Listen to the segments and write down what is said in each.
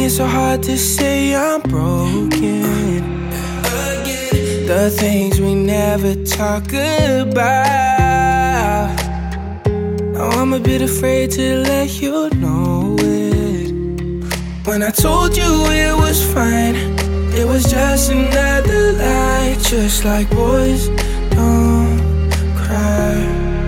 it's so hard to say I'm broken. The things we never talk about. Now I'm a bit afraid to let you know it. When I told you it was fine, it was just another lie. Just like boys don't cry.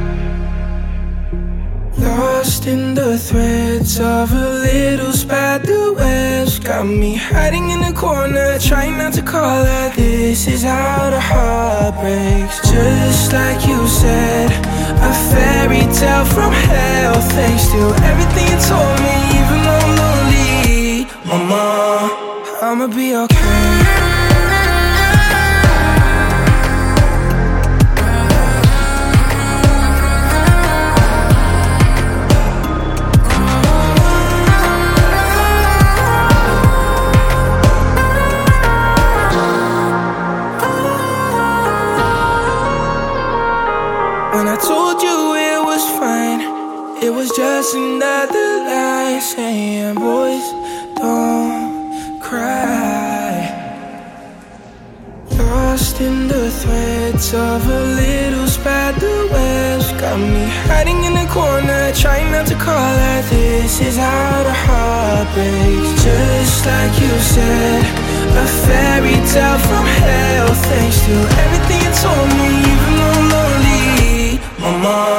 Lost in the threads of a little spider webs. Got me hiding in the corner, trying not to call her. This is how the heart breaks. Just like you said, a fairy tale from hell. Thanks to everything you told me, even though I'm lonely. Mama, I'ma be okay. When I told you it was fine, it was just another lie. Saying boys don't cry. Lost in the threads of a little spider webs. Got me hiding in the corner, trying not to call her. This is how the heart breaks. Just like you said, a fairy tale from hell. Thanks to everything you told me, even though I'm lonely. Mama,